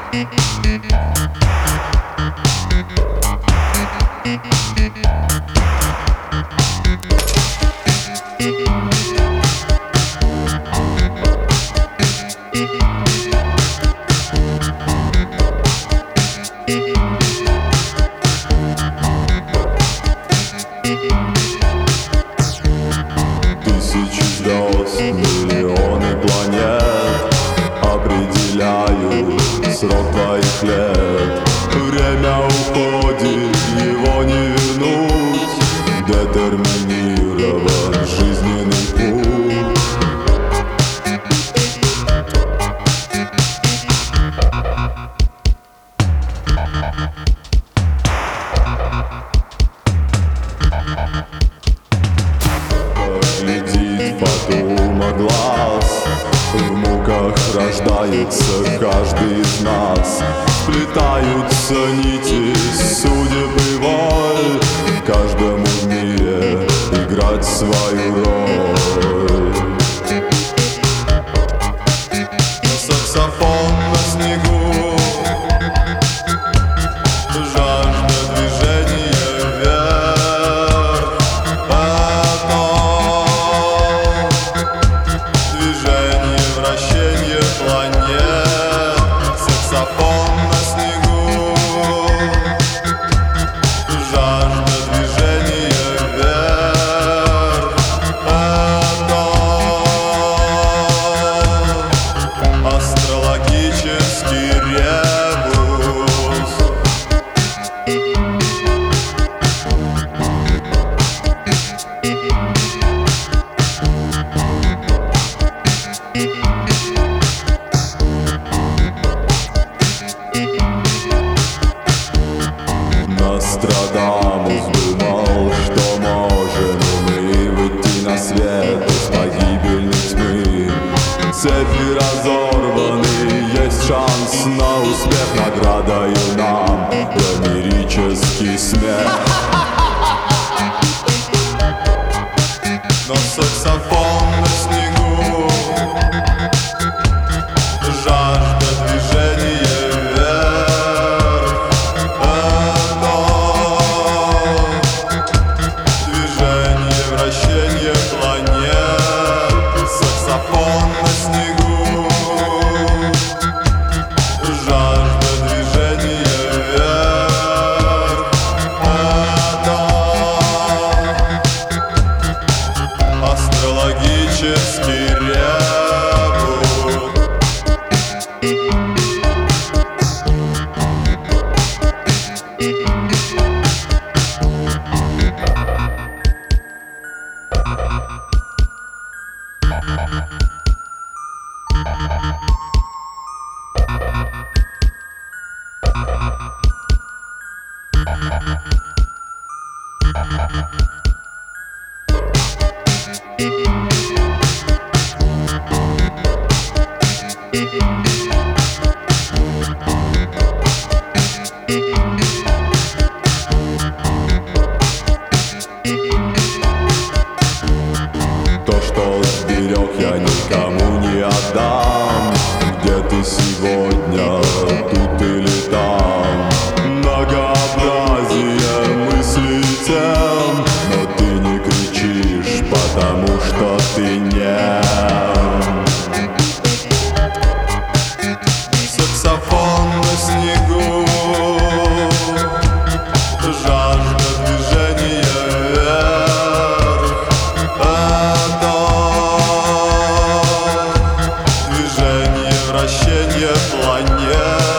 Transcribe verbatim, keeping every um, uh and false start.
Тысячи звезд, миллионы планет определяют срок твоих лет. Время уходит, его не вернуть. Детерминирован жизненный путь. Глядит Фатума глаз, в муках рождается каждый из нас. Сплетаются нити судеб и воль, каждому в мире играть свою роль. Саксофон на снегу, жажда движения вверх, потом движение, вращение планет. Саксофон на снегу, жажда движения вверх, потом астрологический ребус. Нострадамус думал, что можем мы выйти на свет из погибельной тьмы. Цепи разорваны, есть шанс на успех. Наградою нам гомерический смех. Но саксофон на снегу, жажда движения вверх, потом движение, вращение планет. Саксофон на снегу, жажда движения вверх, потом астрологический ребус. То, что сберег, я никому не отдам. Где ты сегодня, тут или там? Многообразие мыслей и тем, но ты не кричишь, потому что ты нем. Саксофон на снегу, жажда движения вверх, потом движение, вращение планет.